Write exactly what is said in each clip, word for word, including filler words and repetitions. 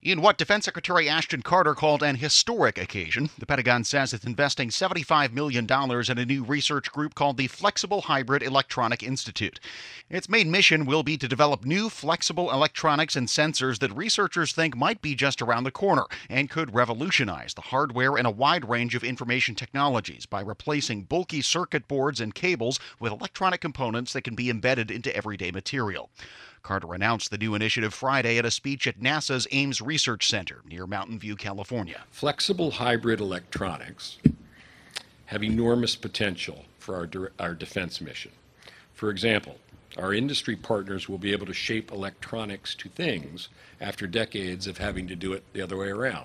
In what Defense Secretary Ashton Carter called an historic occasion, the Pentagon says it's investing seventy-five million dollars in a new research group called the Flexible Hybrid Electronic Institute. Its main mission will be to develop new flexible electronics and sensors that researchers think might be just around the corner and could revolutionize the hardware in a wide range of information technologies by replacing bulky circuit boards and cables with electronic components that can be embedded into everyday material. Carter announced the new initiative Friday at a speech at NASA's Ames Research Center near Mountain View, California. Flexible hybrid electronics have enormous potential for our, our defense mission. For example, our industry partners will be able to shape electronics to things after decades of having to do it the other way around.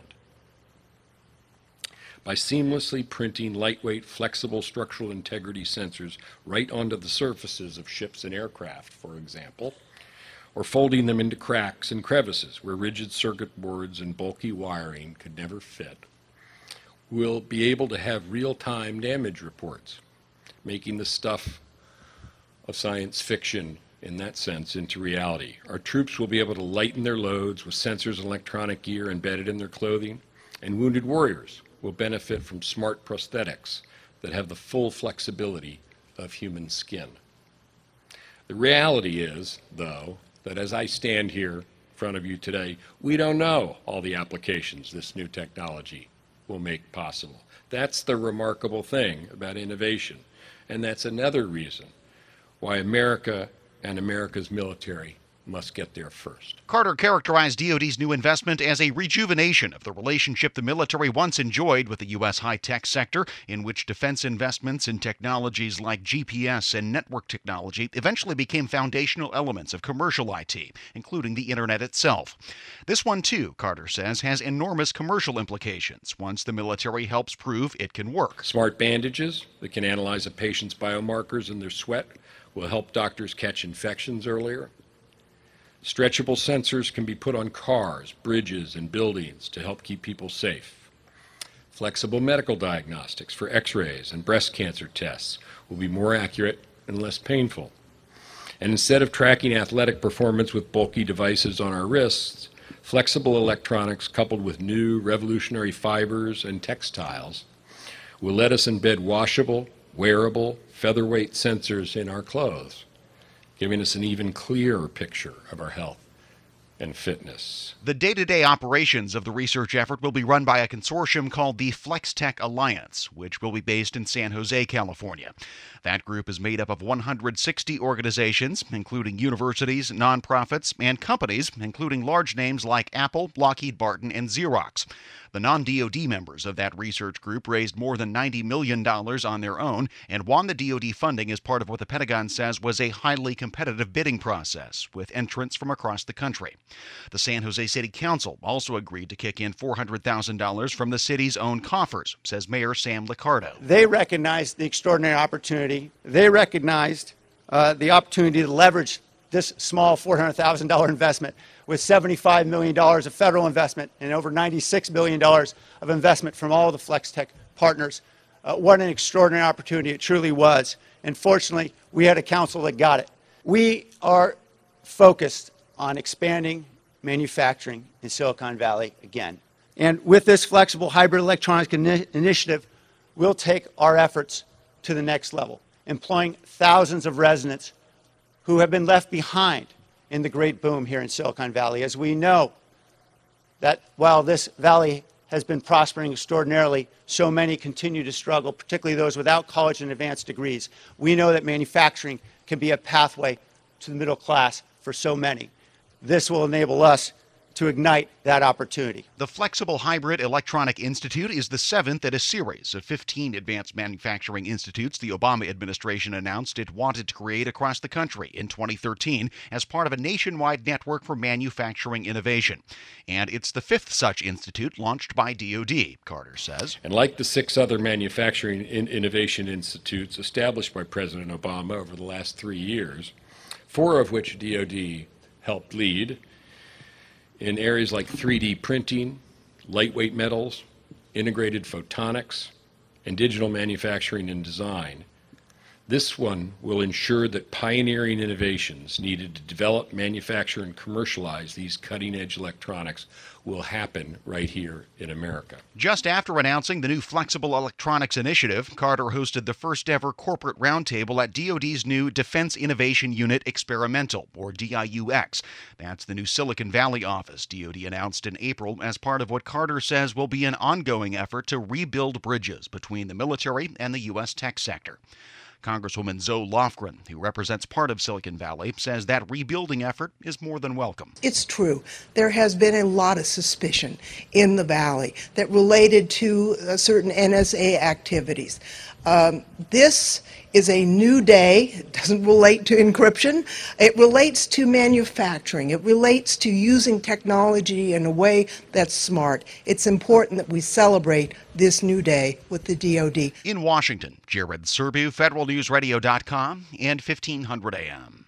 By seamlessly printing lightweight, flexible structural integrity sensors right onto the surfaces of ships and aircraft, for example, or folding them into cracks and crevices where rigid circuit boards and bulky wiring could never fit, we'll be able to have real-time damage reports, making the stuff of science fiction in that sense into reality. Our troops will be able to lighten their loads with sensors and electronic gear embedded in their clothing, and wounded warriors will benefit from smart prosthetics that have the full flexibility of human skin. The reality is, though, that as I stand here in front of you today, we don't know all the applications this new technology will make possible. That's the remarkable thing about innovation, and that's another reason why America and America's military must get there first. Carter characterized D O D's new investment as a rejuvenation of the relationship the military once enjoyed with the U S high-tech sector, in which defense investments in technologies like G P S and network technology eventually became foundational elements of commercial I T, including the Internet itself. This one, too, Carter says, has enormous commercial implications once the military helps prove it can work. Smart bandages that can analyze a patient's biomarkers in their sweat will help doctors catch infections earlier. Stretchable sensors can be put on cars, bridges, and buildings to help keep people safe. Flexible medical diagnostics for x-rays and breast cancer tests will be more accurate and less painful. And instead of tracking athletic performance with bulky devices on our wrists, flexible electronics coupled with new revolutionary fibers and textiles will let us embed washable, wearable, featherweight sensors in our clothes, giving us an even clearer picture of our health and fitness. The day-to-day operations of the research effort will be run by a consortium called the FlexTech Alliance, which will be based in San Jose, California. That group is made up of one hundred sixty organizations, including universities, nonprofits, and companies, including large names like Apple, Lockheed Martin, and Xerox. The non-D O D members of that research group raised more than ninety million dollars on their own and won the D O D funding as part of what the Pentagon says was a highly competitive bidding process, with entrants from across the country. The San Jose City Council also agreed to kick in four hundred thousand dollars from the city's own coffers, says Mayor Sam Liccardo. They recognized the extraordinary opportunity. They recognized uh, the opportunity to leverage this small four hundred thousand dollars investment with seventy-five million dollars of federal investment and over ninety-six million dollars of investment from all of the FlexTech partners. Uh, what an extraordinary opportunity it truly was. And fortunately, we had a council that got it. We are focused on expanding manufacturing in Silicon Valley again. And with this flexible hybrid electronics ini- initiative, we'll take our efforts to the next level, employing thousands of residents who have been left behind in the great boom here in Silicon Valley. As we know that while this valley has been prospering extraordinarily, so many continue to struggle, particularly those without college and advanced degrees. We know that manufacturing can be a pathway to the middle class for so many. This will enable us to ignite that opportunity. The Flexible Hybrid Electronic Institute is the seventh in a series of fifteen advanced manufacturing institutes the Obama administration announced it wanted to create across the country in twenty thirteen as part of a nationwide network for manufacturing innovation. And it's the fifth such institute launched by D O D, Carter says. And like the six other manufacturing in innovation institutes established by President Obama over the last three years, four of which D O D helped lead, in areas like three D printing, lightweight metals, integrated photonics, and digital manufacturing and design. This one will ensure that pioneering innovations needed to develop, manufacture, and commercialize these cutting-edge electronics will happen right here in America. Just after announcing the new Flexible Electronics Initiative, Carter hosted the first ever corporate roundtable at D O D's new Defense Innovation Unit Experimental, or D I U X. That's the new Silicon Valley office D O D announced in April as part of what Carter says will be an ongoing effort to rebuild bridges between the military and the U S tech sector. Congresswoman Zoe Lofgren, who represents part of Silicon Valley, says that rebuilding effort is more than welcome. It's true. There has been a lot of suspicion in the Valley that related to uh, certain N S A activities. Um, this is a new day. It doesn't relate to encryption. It relates to manufacturing. It relates to using technology in a way that's smart. It's important that we celebrate this new day with the D O D. In Washington, Jared Serbu, Federal News Radio dot com and fifteen hundred A M.